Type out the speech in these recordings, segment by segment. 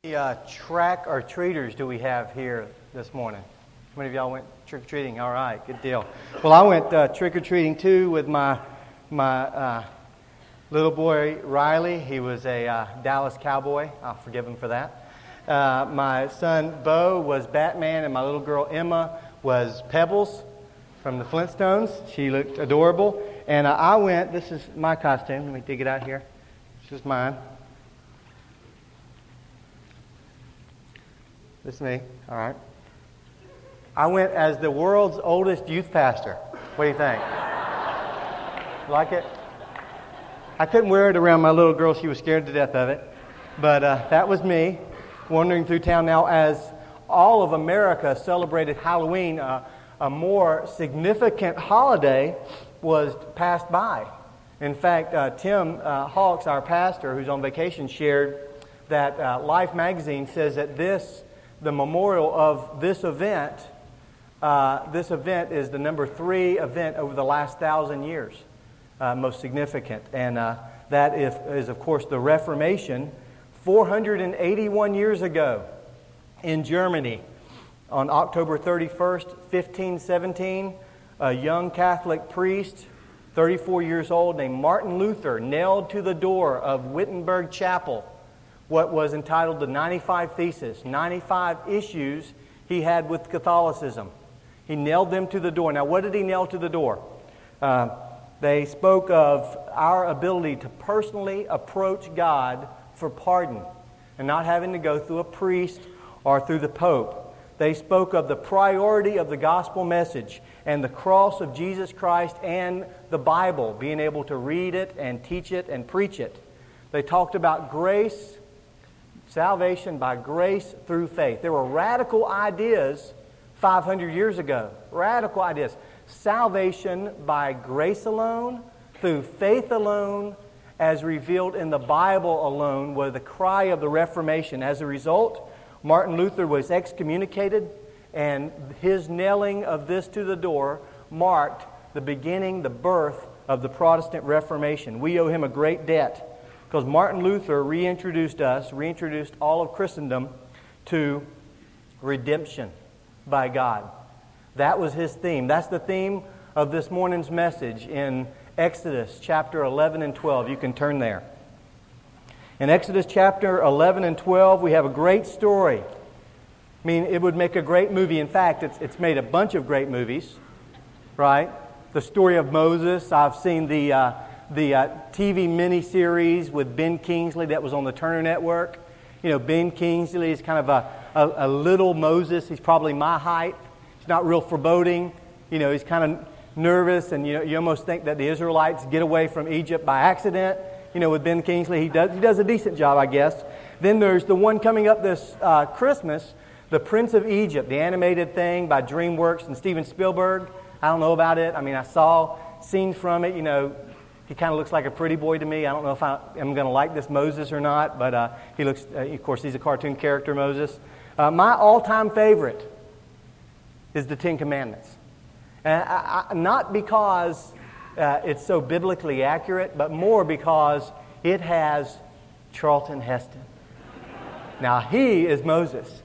Track or treaters do we have here this morning? How many of y'all went trick-or-treating? All right, good deal. Well, I went trick-or-treating too with my little boy Riley. He was a Dallas Cowboy. I'll forgive him for that. My son Bo was Batman, and my little girl Emma was Pebbles from the Flintstones. She looked adorable. And I went, this is my costume. Let me dig it out here. This is mine. This is me. All right. I went as the world's oldest youth pastor. What do you think? Like it? I couldn't wear it around my little girl. She was scared to death of it. But that was me wandering through town. Now, as all of America celebrated Halloween, a more significant holiday was passed by. In fact, Tim Hawks, our pastor, who's on vacation, shared that Life magazine says that the memorial of this event is the number 3 event over the last 1,000 years, most significant. And that is, of course, the Reformation 481 years ago in Germany. On October 31st, 1517, a young Catholic priest, 34 years old, named Martin Luther, nailed to the door of Wittenberg Chapel what was entitled the 95 Theses, 95 issues he had with Catholicism. He nailed them to the door. Now, what did he nail to the door? They spoke of our ability to personally approach God for pardon and not having to go through a priest or through the Pope. They spoke of the priority of the gospel message and the cross of Jesus Christ and the Bible, being able to read it and teach it and preach it. They talked about grace, salvation by grace through faith. There were radical ideas 500 years ago. Radical ideas. Salvation by grace alone, through faith alone, as revealed in the Bible alone, were the cry of the Reformation. As a result, Martin Luther was excommunicated, and his nailing of this to the door marked the beginning, the birth of the Protestant Reformation. We owe him a great debt, because Martin Luther reintroduced all of Christendom to redemption by God. That was his theme. That's the theme of this morning's message in Exodus chapter 11 and 12. You can turn there. In Exodus chapter 11 and 12, we have a great story. I mean, it would make a great movie. In fact, it's made a bunch of great movies, right? The story of Moses. I've seen the TV miniseries with Ben Kingsley that was on the Turner Network. You know, Ben Kingsley is kind of a little Moses. He's probably my height. He's not real foreboding. You know, he's kind of nervous, and you almost think that the Israelites get away from Egypt by accident. You know, with Ben Kingsley, he does a decent job, I guess. Then there's the one coming up this Christmas, The Prince of Egypt, the animated thing by DreamWorks and Steven Spielberg. I don't know about it. I mean, I saw scenes from it. You know, he kind of looks like a pretty boy to me. I don't know if I am going to like this Moses or not, but he looks, of course, he's a cartoon character, Moses. My all-time favorite is the Ten Commandments. Not because it's so biblically accurate, but more because it has Charlton Heston. Now, he is Moses.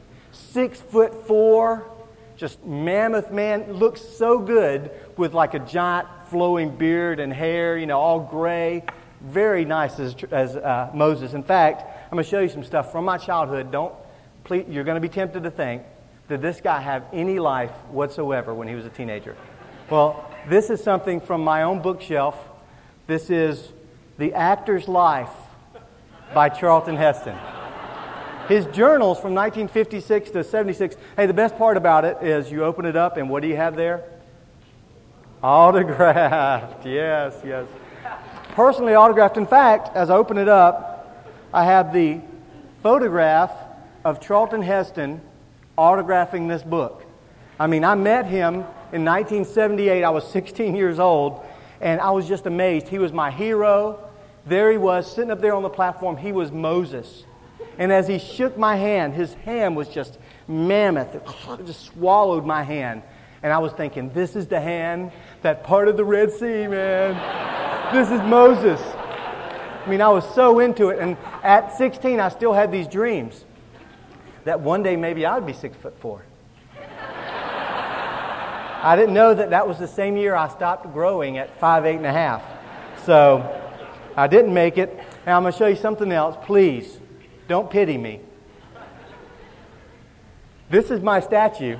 6'4", just mammoth man, looks so good with like a giant flowing beard and hair, you know, all gray. Very nice as Moses. In fact, I'm going to show you some stuff from my childhood. You're going to be tempted to think, did this guy have any life whatsoever when he was a teenager? Well, this is something from my own bookshelf. This is The Actor's Life by Charlton Heston. His journals from 1956 to 76. Hey, the best part about it is you open it up, and what do you have there? Autographed. Yes. Personally autographed. In fact, as I open it up, I have the photograph of Charlton Heston autographing this book. I mean, I met him in 1978. I was 16 years old, and I was just amazed. He was my hero. There he was, sitting up there on the platform. He was Moses. And as he shook my hand, his hand was just mammoth. It just swallowed my hand. And I was thinking, this is the hand that parted the Red Sea, man. This is Moses. I mean, I was so into it. And at 16, I still had these dreams. that one day maybe I would be 6'4". I didn't know that was the same year I stopped growing at 5'8.5". So I didn't make it. And I'm going to show you something else. Please, don't pity me. This is my statue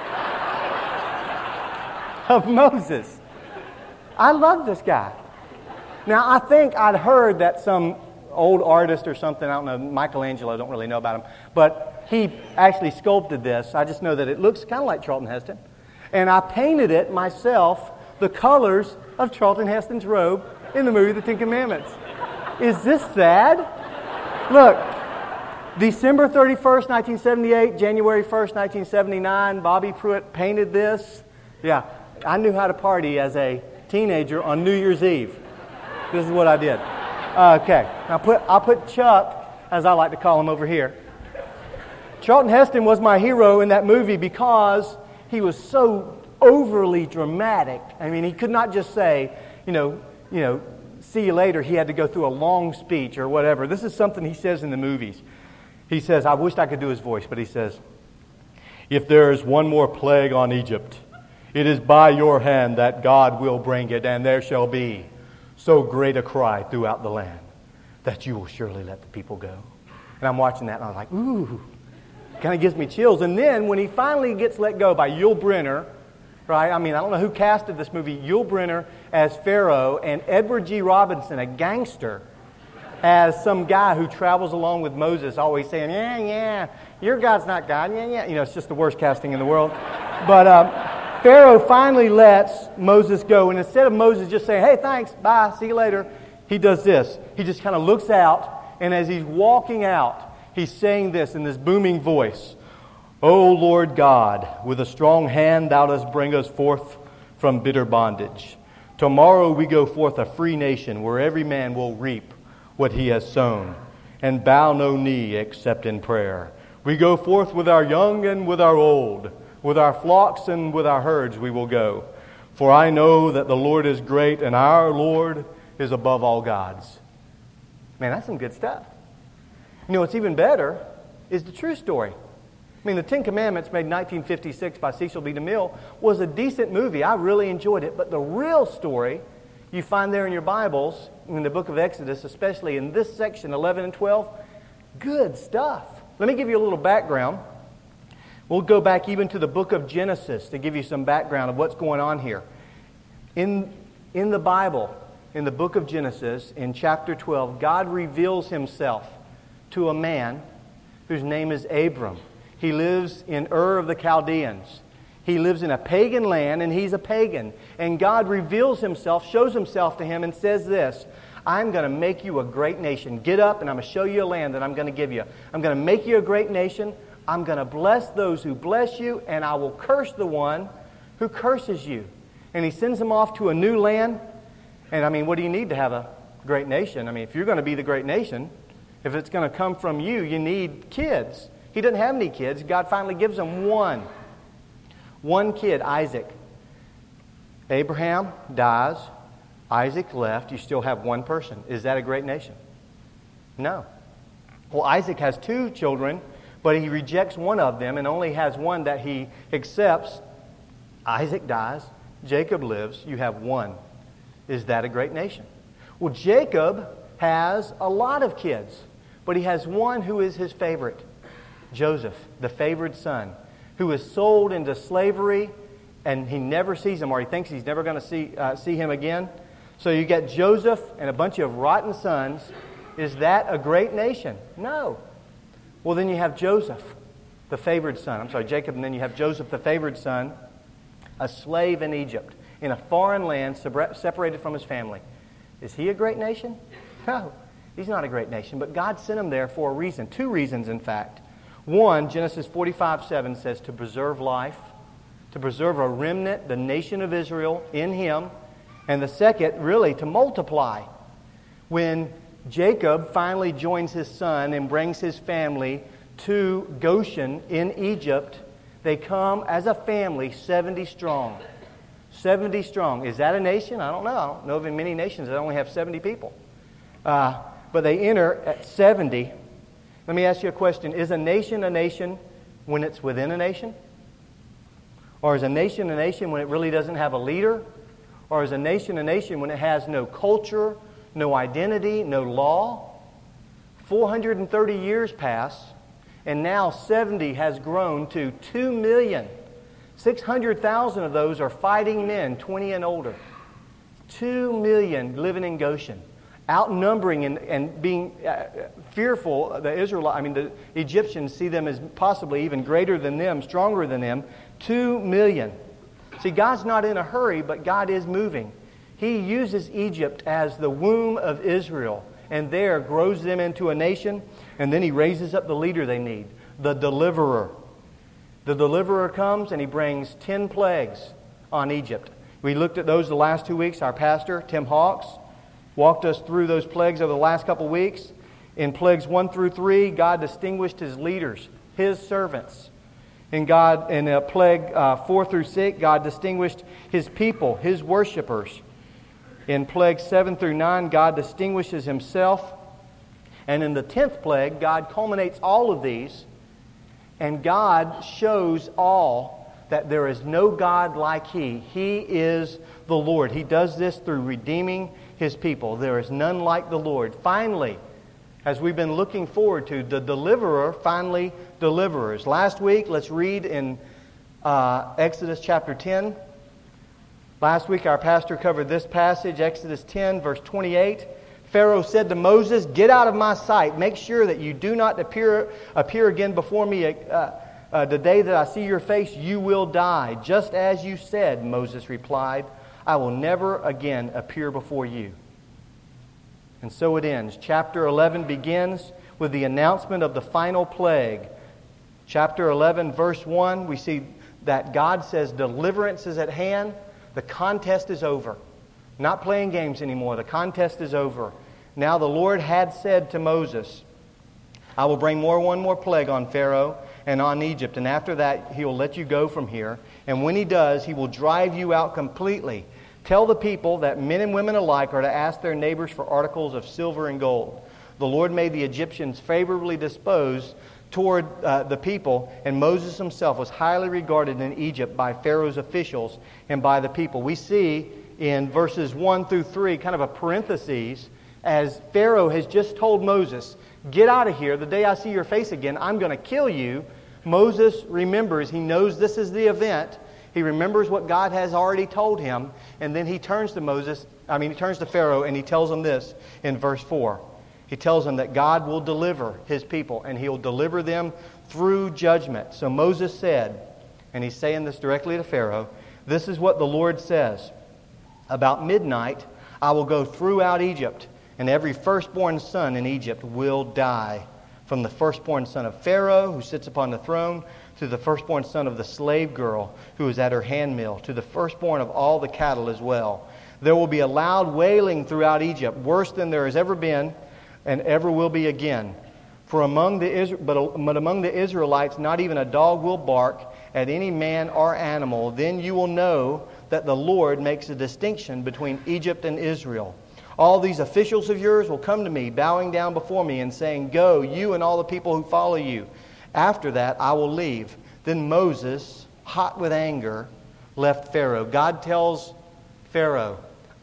of Moses. I love this guy. Now, I think I'd heard that some old artist or something, I don't know, Michelangelo, I don't really know about him, but he actually sculpted this. I just know that it looks kind of like Charlton Heston. And I painted it myself, the colors of Charlton Heston's robe in the movie The Ten Commandments. Is this sad? Look, December 31st, 1978, January 1st, 1979, Bobby Pruitt painted this. Yeah, I knew how to party as a teenager on New Year's Eve. This is what I did. Okay, I'll put Chuck, as I like to call him, over here. Charlton Heston was my hero in that movie because he was so overly dramatic. I mean, he could not just say, see you later. He had to go through a long speech or whatever. This is something he says in the movies. He says, I wished I could do his voice, but he says, if there is one more plague on Egypt, it is by your hand that God will bring it, and there shall be so great a cry throughout the land that you will surely let the people go. And I'm watching that, and I was like, ooh, kind of gives me chills. And then when he finally gets let go by Yul Brynner, right? I mean, I don't know who casted this movie, Yul Brynner as Pharaoh, and Edward G. Robinson, a gangster, as some guy who travels along with Moses, always saying, yeah, your God's not God, yeah. It's just the worst casting in the world. But Pharaoh finally lets Moses go, and instead of Moses just saying, hey, thanks, bye, see you later, he does this. He just kind of looks out, and as he's walking out, he's saying this in this booming voice, O Lord God, with a strong hand thou dost bring us forth from bitter bondage. Tomorrow we go forth a free nation, where every man will reap what he has sown, and bow no knee except in prayer. We go forth with our young and with our old, with our flocks and with our herds we will go. For I know that the Lord is great, and our Lord is above all gods. Man, that's some good stuff. What's even better is the true story. I mean, The Ten Commandments, made in 1956 by Cecil B. DeMille, was a decent movie. I really enjoyed it. But the real story you find there in your Bibles, in the book of Exodus, especially in this section, 11 and 12, good stuff. Let me give you a little background. We'll go back even to the book of Genesis to give you some background of what's going on here. In the Bible, in the book of Genesis, in chapter 12, God reveals himself to a man whose name is Abram. He lives in Ur of the Chaldeans. He lives in a pagan land, and he's a pagan. And God reveals himself, shows himself to him, and says this, I'm going to make you a great nation. Get up, and I'm going to show you a land that I'm going to give you. I'm going to make you a great nation. I'm going to bless those who bless you, and I will curse the one who curses you. And he sends him off to a new land. And I mean, what do you need to have a great nation? I mean, if you're going to be the great nation, if it's going to come from you, you need kids. He doesn't have any kids. God finally gives him one. One kid, Isaac. Abraham dies. Isaac left. You still have one person. Is that a great nation? No. Well, Isaac has two children, but he rejects one of them and only has one that he accepts. Isaac dies. Jacob lives. You have one. Is that a great nation? Well, Jacob has a lot of kids, but he has one who is his favorite. Joseph, the favored son, who is sold into slavery, and he never sees him, or he thinks he's never going to see him again. So you get Joseph and a bunch of rotten sons. Is that a great nation? No. Well, then you have Joseph, the favored son. I'm sorry, Jacob, and then you have Joseph, the favored son, a slave in Egypt, in a foreign land, separated from his family. Is he a great nation? No, he's not a great nation, but God sent him there for a reason. Two reasons, in fact. One, Genesis 45:7 says to preserve life, to preserve a remnant, the nation of Israel, in him. And the second, really, to multiply. When Jacob finally joins his son and brings his family to Goshen in Egypt, they come as a family 70 strong. 70 strong. Is that a nation? I don't know. I don't know of many nations that only have 70 people. But they enter at 70. Let me ask you a question. Is a nation when it's within a nation? Or is a nation when it really doesn't have a leader? Or is a nation when it has no culture, no identity, no law? 430 years pass, and now 70 has grown to 2 million. 600,000 of those are fighting men, 20 and older. 2 million living in Goshen, outnumbering and being fearful. The Egyptians see them as possibly even greater than them, stronger than them. 2 million. See, God's not in a hurry, but God is moving. He uses Egypt as the womb of Israel, and there grows them into a nation, and then He raises up the leader they need, the deliverer. The deliverer comes and he brings 10 plagues on Egypt. We looked at those the last 2 weeks. Our pastor, Tim Hawks, walked us through those plagues over the last couple of weeks. In plagues 1 through 3, God distinguished His leaders, His servants. In plague 4 through 6, God distinguished His people, His worshipers. In plague 7 through 9, God distinguishes Himself. And in the 10th plague, God culminates all of these. And God shows all that there is no God like He. He is the Lord. He does this through redeeming His people. There is none like the Lord. Finally, as we've been looking forward to, the deliverer finally delivers. Last week, let's read in Exodus chapter 10. Last week, our pastor covered this passage, Exodus 10, verse 28. Pharaoh said to Moses, "Get out of my sight. Make sure that you do not appear again before me. The day that I see your face, you will die. Just as you said," Moses replied, "I will never again appear before you." And so it ends. Chapter 11 begins with the announcement of the final plague. Chapter 11, verse 1, we see that God says deliverance is at hand. The contest is over. Not playing games anymore. The contest is over. Now the Lord had said to Moses, "I will bring one more plague on Pharaoh and on Egypt, and after that He will let you go from here. And when He does, He will drive you out completely. Tell the people that men and women alike are to ask their neighbors for articles of silver and gold." The Lord made the Egyptians favorably disposed toward the people, and Moses himself was highly regarded in Egypt by Pharaoh's officials and by the people. We see in verses 1 through 3 kind of a parenthesis as Pharaoh has just told Moses, "Get out of here. The day I see your face again, I'm going to kill you." Moses remembers. He knows this is the event. He remembers what God has already told him, and then he turns to Pharaoh, and he tells him this in verse 4. He tells him that God will deliver His people, and He'll deliver them through judgment. So Moses said, and he's saying this directly to Pharaoh, "This is what the Lord says. About midnight I will go throughout Egypt, and every firstborn son in Egypt will die, from the firstborn son of Pharaoh, who sits upon the throne, to the firstborn son of the slave girl who is at her handmill, to the firstborn of all the cattle as well. There will be a loud wailing throughout Egypt, worse than there has ever been and ever will be again. But among the Israelites, not even a dog will bark at any man or animal. Then you will know that the Lord makes a distinction between Egypt and Israel. All these officials of yours will come to me, bowing down before me and saying, 'Go, you and all the people who follow you.' After that, I will leave." Then Moses, hot with anger, left Pharaoh. God tells Pharaoh,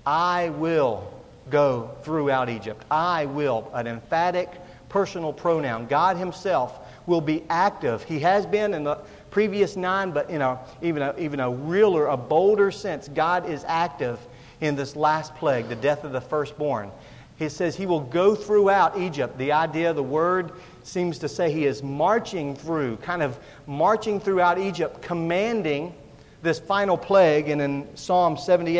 "I will go throughout Egypt. I will," an emphatic personal pronoun. God Himself will be active. He has been in the previous 9, but in even a realer, a bolder sense, God is active in this last plague, the death of the firstborn. He says He will go throughout Egypt. The idea, the word seems to say He is marching through, kind of marching throughout Egypt, commanding this final plague. And in Psalm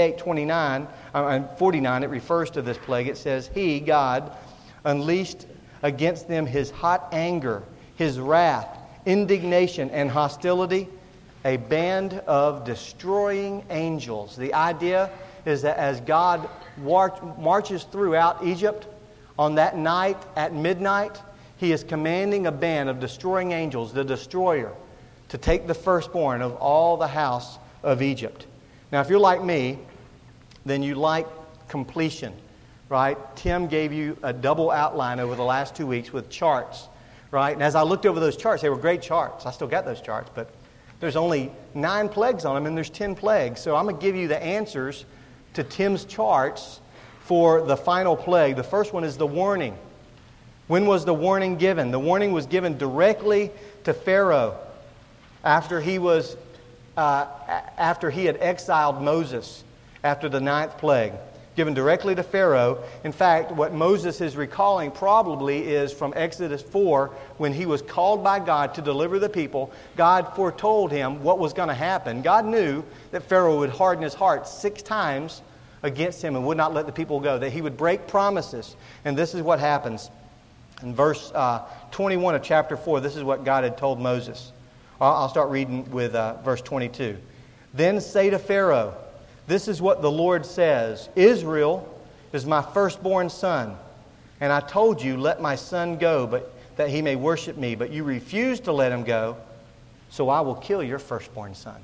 78:49 and 49, it refers to this plague. It says, "He, God, unleashed against them His hot anger, His wrath, indignation, and hostility, a band of destroying angels." The idea is that as God marches throughout Egypt, on that night at midnight, He is commanding a band of destroying angels, the destroyer, to take the firstborn of all the house of Egypt. Now, if you're like me, then you like completion, right? Tim gave you a double outline over the last 2 weeks with charts right? And as I looked over those charts, they were great charts. I still got those charts, but there's only 9 plagues on them, and there's 10 plagues. So I'm going to give you the answers to Tim's charts for the final plague. The first one is the warning. When was the warning given? The warning was given directly to Pharaoh after he had exiled Moses after the 9th plague. Given directly to Pharaoh. In fact, what Moses is recalling probably is from Exodus 4, when he was called by God to deliver the people. God foretold him what was going to happen. God knew that Pharaoh would harden his heart 6 times against him and would not let the people go, that he would break promises. And this is what happens. In verse 21 of chapter 4, this is what God had told Moses. I'll start reading with verse 22. Then say to Pharaoh, this is what the Lord says, Israel is my firstborn son, and I told you, let my son go, but that he may worship me. But you refused to let him go, so I will kill your firstborn son.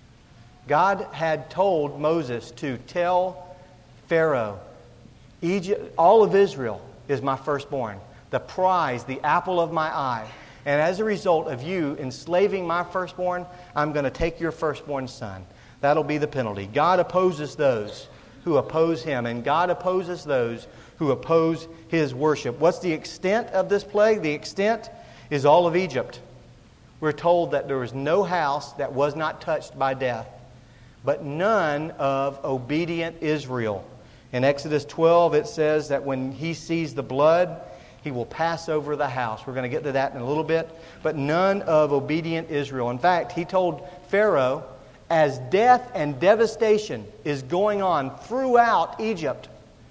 God had told Moses to tell Pharaoh, Egypt, all of Israel is my firstborn, the prize, the apple of my eye. And as a result of you enslaving my firstborn, I'm going to take your firstborn son. That'll be the penalty. God opposes those who oppose Him, and God opposes those who oppose His worship. What's the extent of this plague? The extent is all of Egypt. We're told that there was no house that was not touched by death, but none of obedient Israel. In Exodus 12, it says that when he sees the blood, he will pass over the house. We're going to get to that in a little bit. But none of obedient Israel. In fact, he told Pharaoh, as death and devastation is going on throughout Egypt,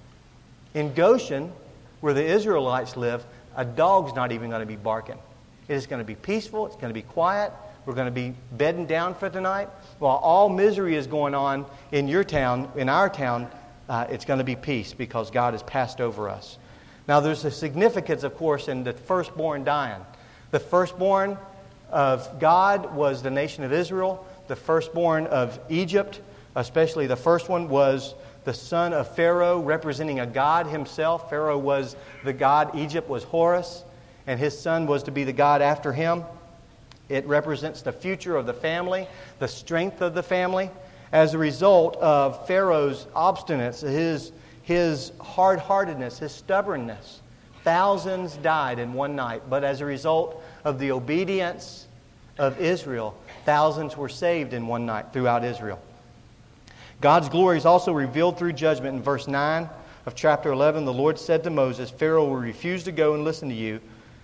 in Goshen, where the Israelites live, a dog's not even going to be barking. It is going to be peaceful. It's going to be quiet. We're going to be bedding down for tonight. While all misery is going on in your town, in our town, it's going to be peace because God has passed over us. Now, there's a significance, of course, in the firstborn dying. The firstborn of God was the nation of Israel. The firstborn of Egypt, especially the first one, was the son of Pharaoh, representing a god himself. Pharaoh was the god. Egypt was Horus, and his son was to be the god after him. It represents the future of the family, the strength of the family. As a result of Pharaoh's obstinance, his hard-heartedness, his stubbornness, thousands died in one night. But as a result of the obedience of Israel, thousands were saved in one night throughout Israel. God's glory is also revealed through judgment. In verse 9 of chapter 11, the Lord said to Moses, Pharaoh will refuse to go and listen to you,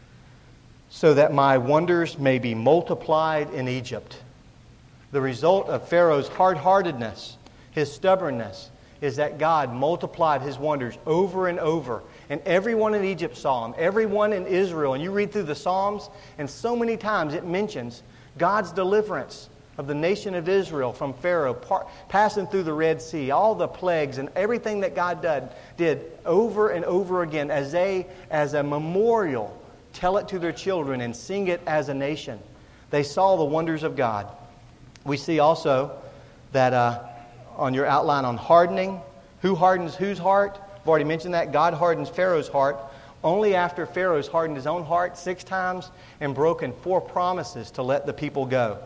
so that my wonders may be multiplied in Egypt. The result of Pharaoh's hard-heartedness, his stubbornness, is that God multiplied His wonders over and over. And everyone in Egypt saw Him. Everyone in Israel. And you read through the Psalms, and so many times it mentions God's deliverance of the nation of Israel from Pharaoh, passing through the Red Sea, all the plagues and everything that God did over and over again as a memorial, tell it to their children and sing it as a nation. They saw the wonders of God. We see also that on your outline on hardening, who hardens whose heart? I've already mentioned that. God hardens Pharaoh's heart only after Pharaoh's hardened his own heart 6 times and broken 4 promises to let the people go.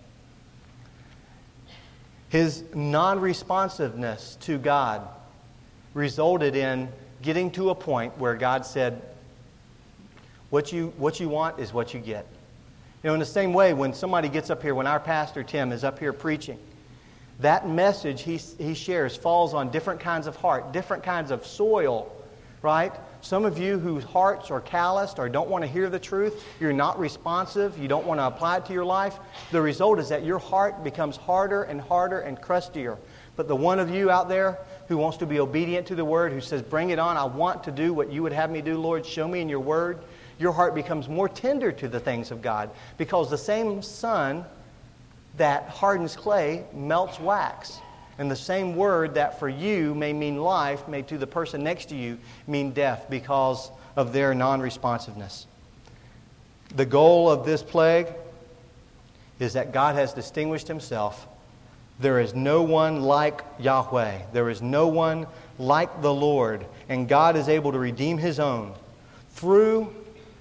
His non-responsiveness to God resulted in getting to a point where God said, what you want is what you get. You know, in the same way, when somebody gets up here, when our pastor Tim is up here preaching, that message he shares falls on different kinds of heart, different kinds of soil, right? Some of you whose hearts are calloused or don't want to hear the truth, you're not responsive, you don't want to apply it to your life. The result is that your heart becomes harder and harder and crustier. But the one of you out there who wants to be obedient to the Word, who says, bring it on, I want to do what you would have me do, Lord, show me in your Word, your heart becomes more tender to the things of God, because the same sun that hardens clay melts wax. And the same word that for you may mean life may to the person next to you mean death because of their non-responsiveness. The goal of this plague is that God has distinguished Himself. There is no one like Yahweh. There is no one like the Lord. And God is able to redeem His own through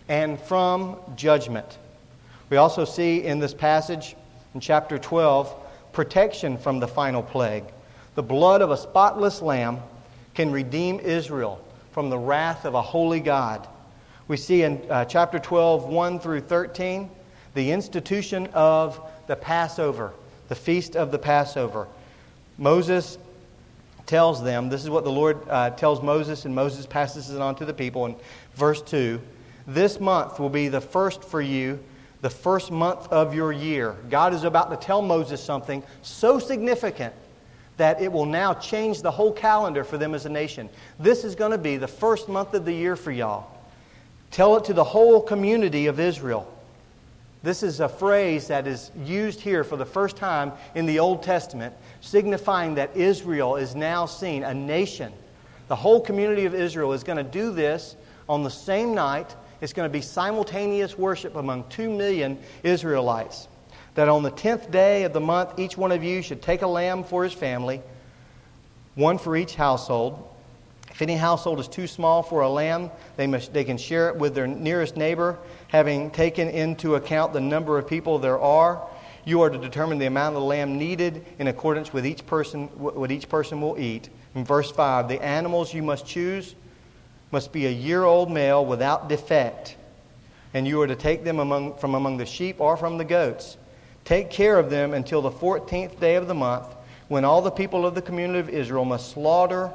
and from judgment. We also see in this passage, in chapter 12, protection from the final plague. The blood of a spotless lamb can redeem Israel from the wrath of a holy God. We see in chapter 12, 1 through 13, the institution of the Passover, the feast of the Passover. Moses tells them, this is what the Lord tells Moses, and Moses passes it on to the people in verse 2. This month will be the first for you, the first month of your year. God is about to tell Moses something so significant that it will now change the whole calendar for them as a nation. This is going to be the first month of the year for y'all. Tell it to the whole community of Israel. This is a phrase that is used here for the first time in the Old Testament, signifying that Israel is now seen, a nation. The whole community of Israel is going to do this on the same night. It's going to be simultaneous worship among 2 million Israelites. That on the 10th day of the month, each one of you should take a lamb for his family, one for each household. If any household is too small for a lamb, they can share it with their nearest neighbor, having taken into account the number of people there are. You are to determine the amount of the lamb needed in accordance with what each person will eat. In verse 5, the animals you must choose must be a year-old male without defect, and you are to take them from among the sheep or from the goats. Take care of them until the 14th day of the month, when all the people of the community of Israel must slaughter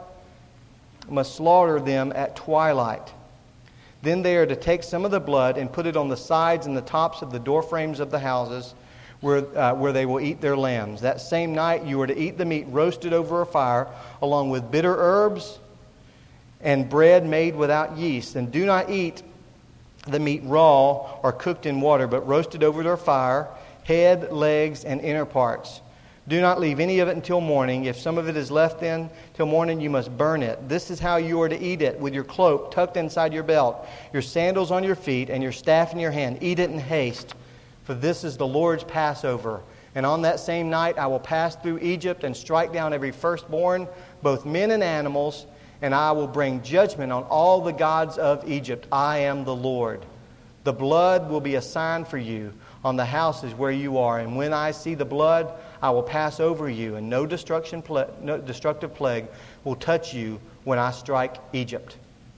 them at twilight. Then they are to take some of the blood and put it on the sides and the tops of the doorframes of the houses where they will eat their lambs. That same night you are to eat the meat roasted over a fire, along with bitter herbs and bread made without yeast. And do not eat the meat raw or cooked in water, but roasted over their fire, head, legs, and inner parts. Do not leave any of it until morning. If some of it is left then till morning, you must burn it. This is how you are to eat it, with your cloak tucked inside your belt, your sandals on your feet, and your staff in your hand. Eat it in haste, for this is the Lord's Passover. And on that same night I will pass through Egypt and strike down every firstborn, both men and animals, and I will bring judgment on all the gods of Egypt. I am the Lord. The blood will be a sign for you on the houses where you are, and when I see the blood, I will pass over you, and no destructive plague will touch you when I strike Egypt.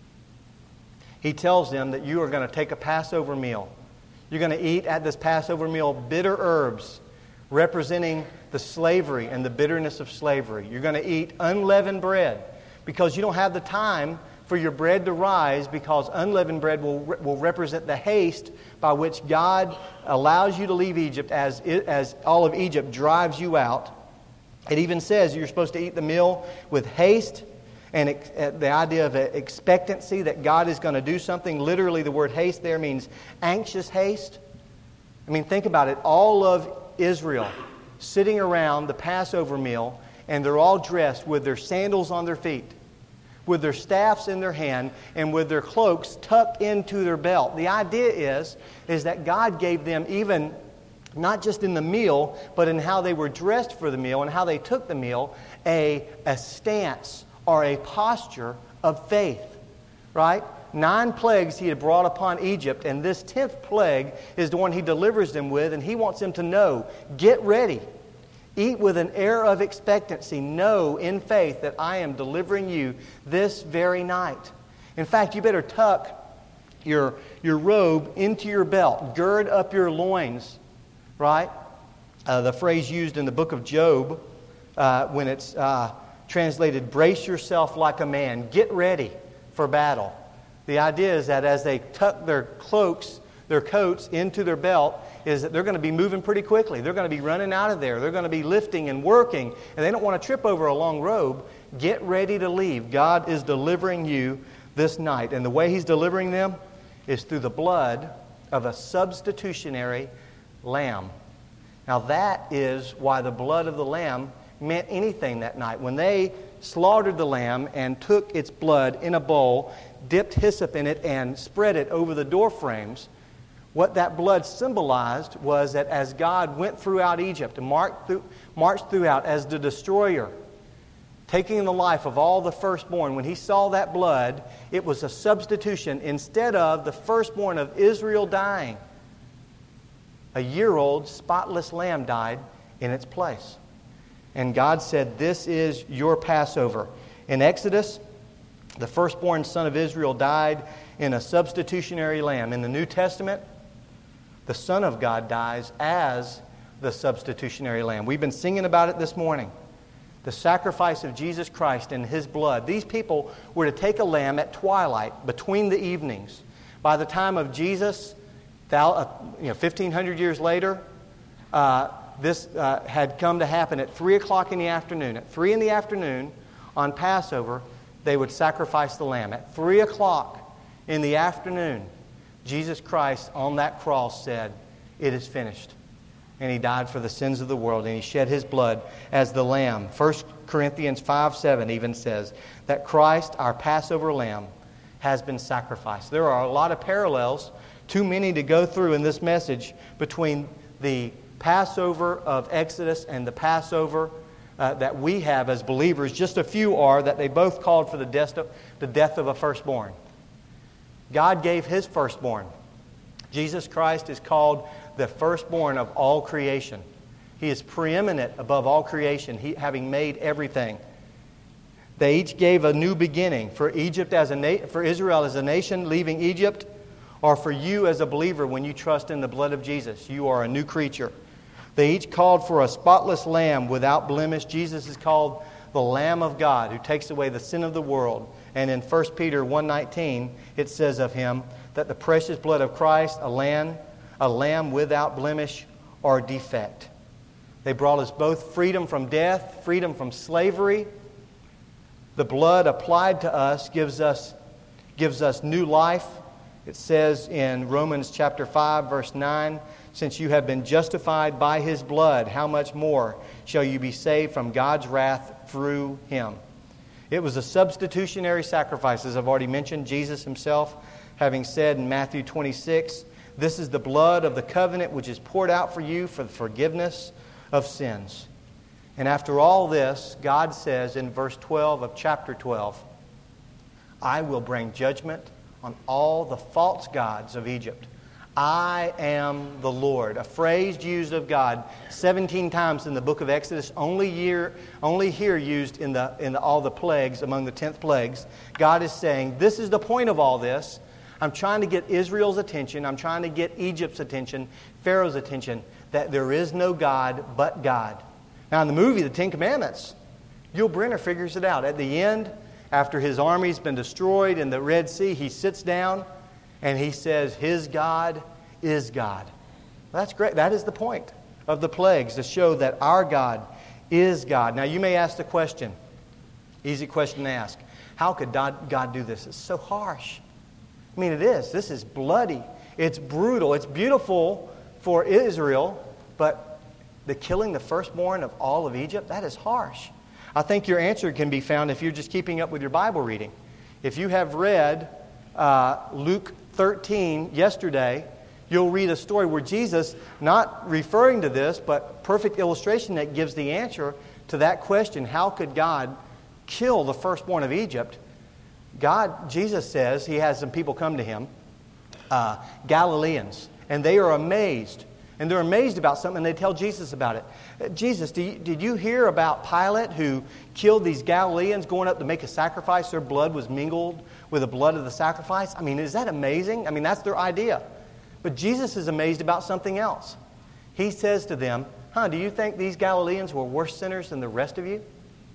He tells them that you are going to take a Passover meal. You're going to eat at this Passover meal bitter herbs, representing the slavery and the bitterness of slavery. You're going to eat unleavened bread, because you don't have the time for your bread to rise, because unleavened bread will represent the haste by which God allows you to leave Egypt as all of Egypt drives you out. It even says you're supposed to eat the meal with haste, and the idea of expectancy that God is going to do something. Literally, the word haste there means anxious haste. I mean, think about it. All of Israel sitting around the Passover meal, and they're all dressed with their sandals on their feet, with their staffs in their hand, and with their cloaks tucked into their belt. The idea is that God gave them, even not just in the meal, but in how they were dressed for the meal and how they took the meal, a stance or a posture of faith. Right? 9 plagues He had brought upon Egypt, and this 10th plague is the one He delivers them with, and He wants them to know, get ready. Eat with an air of expectancy. Know in faith that I am delivering you this very night. In fact, you better tuck your robe into your belt. Gird up your loins. Right? The phrase used in the book of Job when it's translated, brace yourself like a man. Get ready for battle. The idea is that as they tuck their cloaks, their coats into their belt, is that they're going to be moving pretty quickly. They're going to be running out of there. They're going to be lifting and working, and they don't want to trip over a long robe. Get ready to leave. God is delivering you this night, and the way He's delivering them is through the blood of a substitutionary lamb. Now that is why the blood of the lamb meant anything that night. When they slaughtered the lamb and took its blood in a bowl, dipped hyssop in it, and spread it over the door frames, what that blood symbolized was that as God went throughout Egypt and marched throughout as the destroyer, taking the life of all the firstborn, when He saw that blood, it was a substitution. Instead of the firstborn of Israel dying, a year-old spotless lamb died in its place. And God said, this is your Passover. In Exodus, the firstborn son of Israel died in a substitutionary lamb. In the New Testament, the Son of God dies as the substitutionary lamb. We've been singing about it this morning. The sacrifice of Jesus Christ and His blood. These people were to take a lamb at twilight, between the evenings. By the time of Jesus, 1,500 years later, this had come to happen at 3 o'clock in the afternoon. At 3 in the afternoon on Passover, they would sacrifice the lamb. At 3 o'clock in the afternoon, Jesus Christ on that cross said, it is finished. And He died for the sins of the world, and He shed His blood as the lamb. 1 Corinthians 5:7 even says that Christ, our Passover lamb, has been sacrificed. There are a lot of parallels, too many to go through in this message, between the Passover of Exodus and the Passover that we have as believers. Just a few are that they both called for the death of a firstborn. God gave His firstborn. Jesus Christ is called the firstborn of all creation. He is preeminent above all creation, He having made everything. They each gave a new beginning for Egypt for Israel as a nation leaving Egypt, or for you as a believer when you trust in the blood of Jesus. You are a new creature. They each called for a spotless lamb without blemish. Jesus is called the Lamb of God who takes away the sin of the world. And in 1 Peter 1:19, it says of Him that the precious blood of Christ, a lamb without blemish or defect. They brought us both freedom from death, freedom from slavery. The blood applied to us gives us new life. It says in Romans chapter 5, verse 9, since you have been justified by His blood, how much more shall you be saved from God's wrath through Him? It was a substitutionary sacrifice, as I've already mentioned. Jesus Himself having said in Matthew 26, this is the blood of the covenant which is poured out for you for the forgiveness of sins. And after all this, God says in verse 12 of chapter 12, I will bring judgment on all the false gods of Egypt. I am the Lord. A phrase used of God 17 times in the book of Exodus, only here used in all the plagues, among the 10th plagues. God is saying, this is the point of all this. I'm trying to get Israel's attention. I'm trying to get Egypt's attention, Pharaoh's attention, that there is no God but God. Now in the movie, The Ten Commandments, Yul Brynner figures it out. At the end, after his army's been destroyed in the Red Sea, he sits down and he says, his God is God. Well, that's great. That is the point of the plagues, to show that our God is God. Now you may ask the question, easy question to ask, how could God do this? It's so harsh. I mean, it is. This is bloody. It's brutal. It's beautiful for Israel, but the killing the firstborn of all of Egypt, that is harsh. I think your answer can be found if you're just keeping up with your Bible reading. If you have read Luke 13 yesterday, you'll read a story where Jesus, not referring to this, but perfect illustration that gives the answer to that question, how could God kill the firstborn of Egypt? Jesus says He has some people come to Him, Galileans, and they are amazed. And they're amazed about something, and they tell Jesus about it. Jesus, did you hear about Pilate who killed these Galileans going up to make a sacrifice? Their blood was mingled with the blood of the sacrifice. I mean, is that amazing? I mean, that's their idea. But Jesus is amazed about something else. He says to them, do you think these Galileans were worse sinners than the rest of you?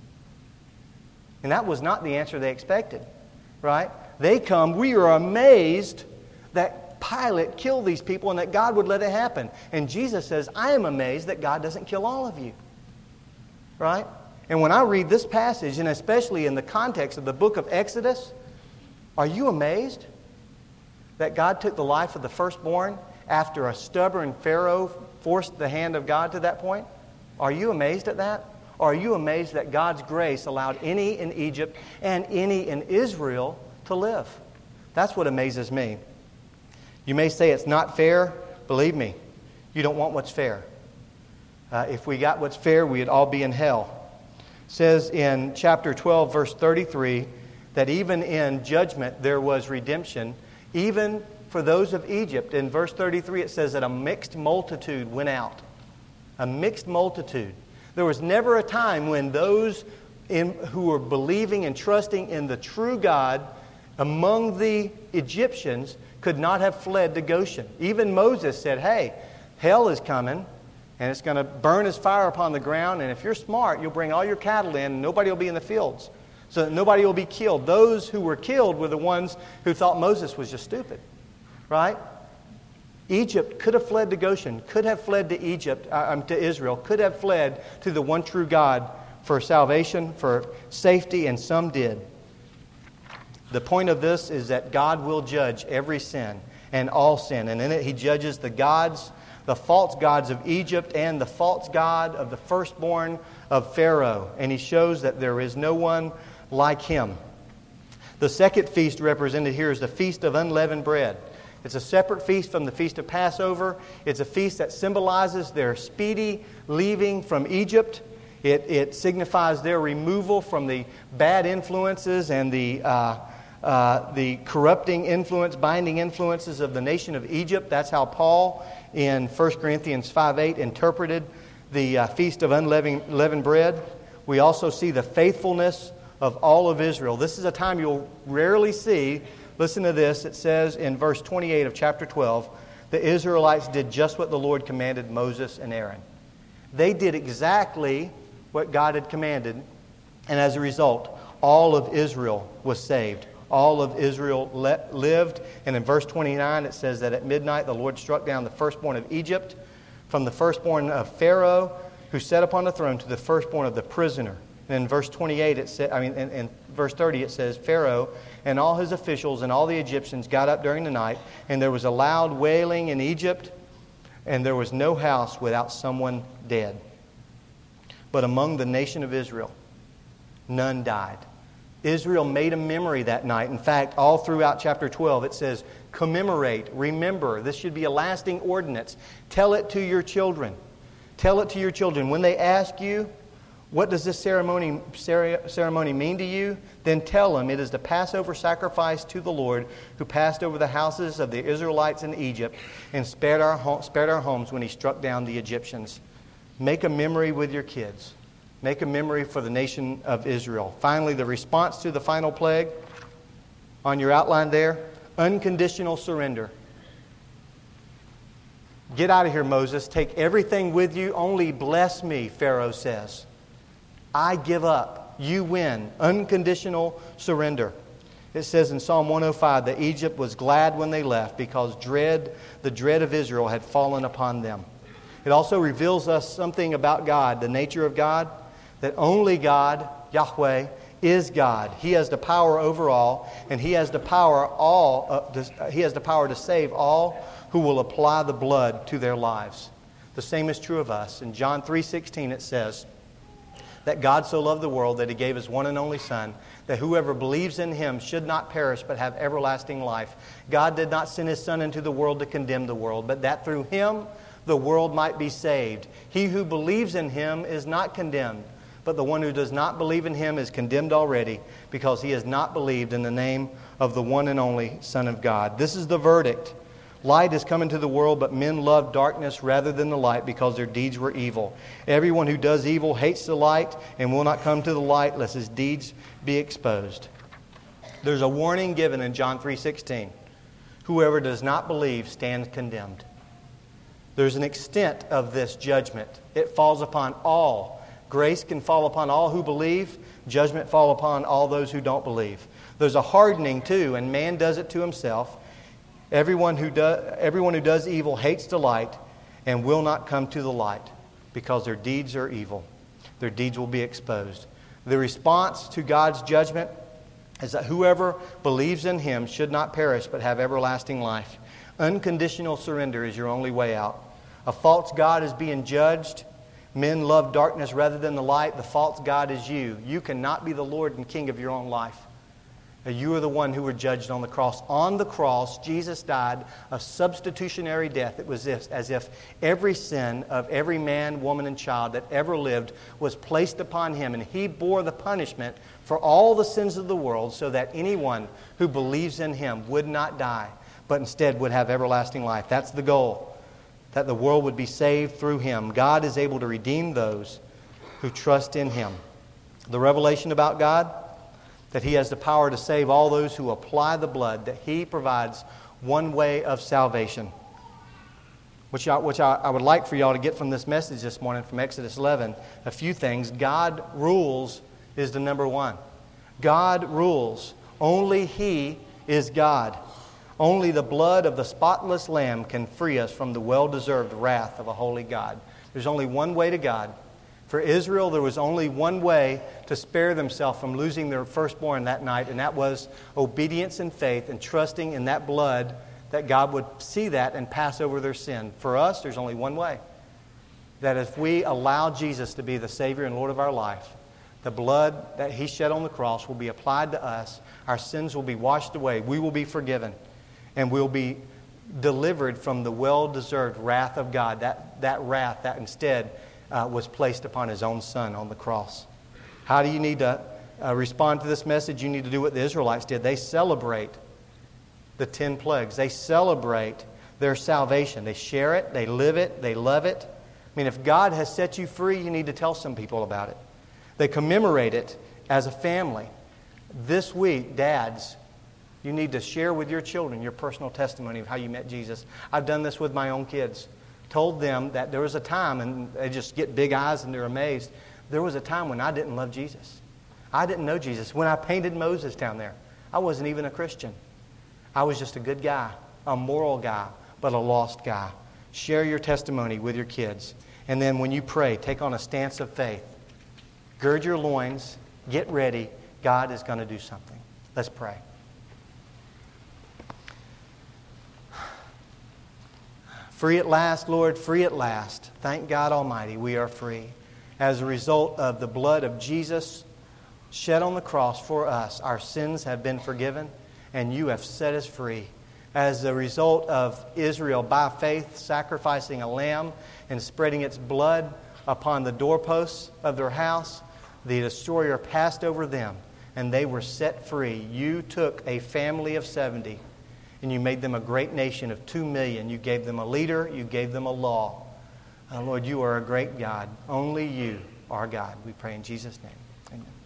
And that was not the answer they expected, right? They come, we are amazed that Pilate killed these people and that God would let it happen. And Jesus says, I am amazed that God doesn't kill all of you. Right? And when I read this passage, and especially in the context of the book of Exodus, are you amazed that God took the life of the firstborn after a stubborn Pharaoh forced the hand of God to that point? Are you amazed at that? Or are you amazed that God's grace allowed any in Egypt and any in Israel to live? That's what amazes me. You may say it's not fair. Believe me, you don't want what's fair. If we got what's fair, we'd all be in hell. says in chapter 12, verse 33, that even in judgment there was redemption, even for those of Egypt. In verse 33 it says that a mixed multitude went out. A mixed multitude. There was never a time when those who were believing and trusting in the true God among the Egyptians could not have fled to Goshen. Even Moses said, hey, hell is coming, and it's going to burn as fire upon the ground, and if you're smart, you'll bring all your cattle in, and nobody will be in the fields, so that nobody will be killed. Those who were killed were the ones who thought Moses was just stupid, right? Egypt could have fled to Goshen, could have fled to to Israel, could have fled to the one true God for salvation, for safety, and some did. The point of this is that God will judge every sin and all sin, and in it He judges the gods, the false gods of Egypt and the false god of the firstborn of Pharaoh. And He shows that there is no one like Him. The second feast represented here is the Feast of Unleavened Bread. It's a separate feast from the Feast of Passover. It's a feast that symbolizes their speedy leaving from Egypt. It signifies their removal from the bad influences and the corrupting influence, binding influences of the nation of Egypt. That's how Paul in 1 Corinthians 5:8 interpreted the Feast of Unleavened Bread. We also see the faithfulness of all of Israel. This is a time you'll rarely see. Listen to this. It says in verse 28 of chapter 12, the Israelites did just what the Lord commanded Moses and Aaron. They did exactly what God had commanded, and as a result, all of Israel was saved. All of Israel lived. And in verse 29 it says that at midnight the Lord struck down the firstborn of Egypt, from the firstborn of Pharaoh who sat upon the throne to the firstborn of the prisoner. And in verse 28 in verse 30 it says, Pharaoh and all his officials and all the Egyptians got up during the night, and there was a loud wailing in Egypt, and there was no house without someone dead. But among the nation of Israel, none died. Israel made a memory that night. In fact, all throughout chapter 12, it says, commemorate, remember. This should be a lasting ordinance. Tell it to your children. Tell it to your children. When they ask you, what does this ceremony mean to you? Then tell them it is the Passover sacrifice to the Lord, who passed over the houses of the Israelites in Egypt and spared our homes when He struck down the Egyptians. Make a memory with your kids. Make a memory for the nation of Israel. Finally, the response to the final plague, on your outline there, unconditional surrender. Get out of here, Moses. Take everything with you. Only bless me, Pharaoh says. I give up. You win. Unconditional surrender. It says in Psalm 105 that Egypt was glad when they left because the dread of Israel had fallen upon them. It also reveals us something about God, the nature of God, that only God, Yahweh, is God. He has the power over all, and He has the power to save all who will apply the blood to their lives. The same is true of us. In John 3:16 it says that God so loved the world that He gave His one and only Son, that whoever believes in Him should not perish but have everlasting life. God did not send His Son into the world to condemn the world, but that through Him the world might be saved. He who believes in Him is not condemned, but the one who does not believe in Him is condemned already, because he has not believed in the name of the one and only Son of God. This is the verdict. Light has come into the world, but men love darkness rather than the light because their deeds were evil. Everyone who does evil hates the light and will not come to the light lest his deeds be exposed. There's a warning given in John 3:16. Whoever does not believe stands condemned. There's an extent of this judgment. It falls upon all. Grace can fall upon all who believe. Judgment fall upon all those who don't believe. There's a hardening too, and man does it to himself. Everyone who does evil hates the light and will not come to the light because their deeds are evil. Their deeds will be exposed. The response to God's judgment is that whoever believes in Him should not perish but have everlasting life. Unconditional surrender is your only way out. A false God is being judged. Men love darkness rather than the light. The false God is you. You cannot be the Lord and King of your own life. You are the one who were judged on the cross. On the cross, Jesus died a substitutionary death. It was as if every sin of every man, woman, and child that ever lived was placed upon Him. And He bore the punishment for all the sins of the world so that anyone who believes in Him would not die, but instead would have everlasting life. That's the goal, that the world would be saved through Him. God is able to redeem those who trust in Him. The revelation about God, that He has the power to save all those who apply the blood, that He provides one way of salvation. Which I would like for y'all to get from this message this morning from Exodus 11, a few things. God rules is the number one. God rules. Only He is God. Only the blood of the spotless Lamb can free us from the well-deserved wrath of a holy God. There's only one way to God. For Israel, there was only one way to spare themselves from losing their firstborn that night, and that was obedience and faith and trusting in that blood, that God would see that and pass over their sin. For us, there's only one way. That if we allow Jesus to be the Savior and Lord of our life, the blood that He shed on the cross will be applied to us. Our sins will be washed away. We will be forgiven. And we'll be delivered from the well-deserved wrath of God. That wrath that instead was placed upon His own Son on the cross. How do you need to respond to this message? You need to do what the Israelites did. They celebrate the 10 plagues. They celebrate their salvation. They share it. They live it. They love it. I mean, if God has set you free, you need to tell some people about it. They commemorate it as a family. This week, dads, you need to share with your children your personal testimony of how you met Jesus. I've done this with my own kids. Told them that there was a time, and they just get big eyes and they're amazed. There was a time when I didn't love Jesus. I didn't know Jesus. When I painted Moses down there, I wasn't even a Christian. I was just a good guy, a moral guy, but a lost guy. Share your testimony with your kids. And then when you pray, take on a stance of faith. Gird your loins. Get ready. God is going to do something. Let's pray. Free at last, Lord, free at last. Thank God Almighty, we are free. As a result of the blood of Jesus shed on the cross for us, our sins have been forgiven, and you have set us free. As a result of Israel, by faith, sacrificing a lamb and spreading its blood upon the doorposts of their house, the destroyer passed over them, and they were set free. You took a family of 70, and you made them a great nation of 2 million. You gave them a leader. You gave them a law. Lord, you are a great God. Only you are God. We pray in Jesus' name. Amen.